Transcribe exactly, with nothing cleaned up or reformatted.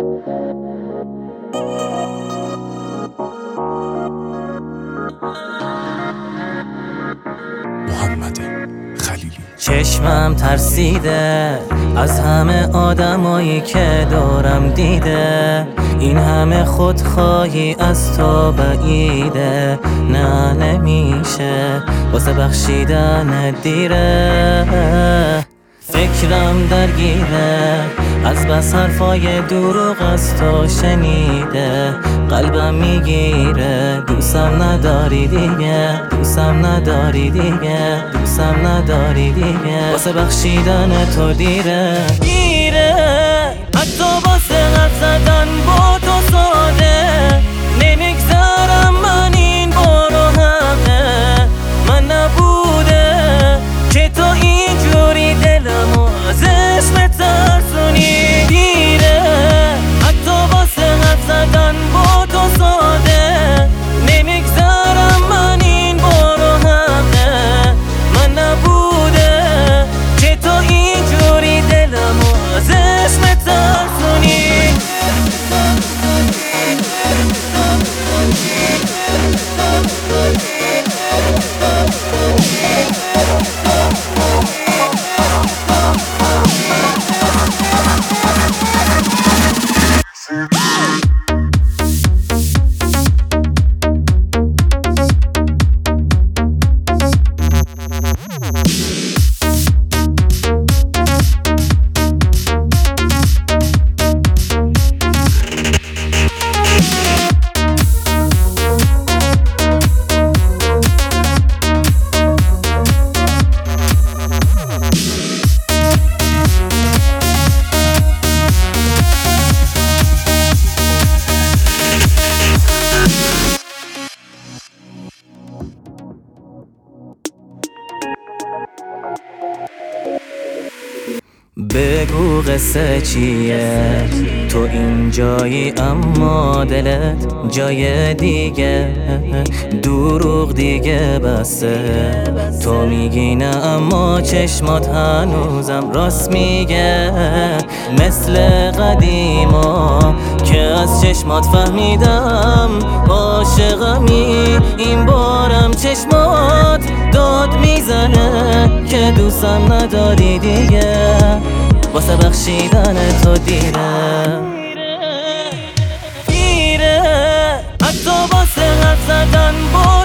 محمد خلیلی. چشمم ترسیده از همه آدمایی که دورم دیده، این همه خودخواهی از تو بعیده. نه نمیشه واسه بخشیدن دیره، فکرم درگیره از بس حرفای دروغ از تو شنیده. قلبم میگیره دوستم نداری دیگه، دوستم نداری دیگه، دوستم نداری دیگه. واسه بخشیدن تو دیره دیره، حتی واسه حرف زدن با تو ساده نمیگذرم من این بارو همه. من نبوده که تو اینجوری دلمو از عشق ترسونی. دیره حتی واسه حرف زدن با تو ساده نمیگذرم من این بارو همه. من نبوده که تو اینجوری دلمو از عشق ترسونی. بگو قصه چیه؟ تو این جایی اما دلت جای دیگه. دروغ دیگه بسه، تو میگی نه اما چشمات هنوزم راست میگه. مثل قدیما که از چشمات فهمیدم عاشقمی، این بارم چشمات داد میزنه که دوستم نداری دیگه. واسه بخشیدن تو دیره دیره، حتی واسه حرف زدن با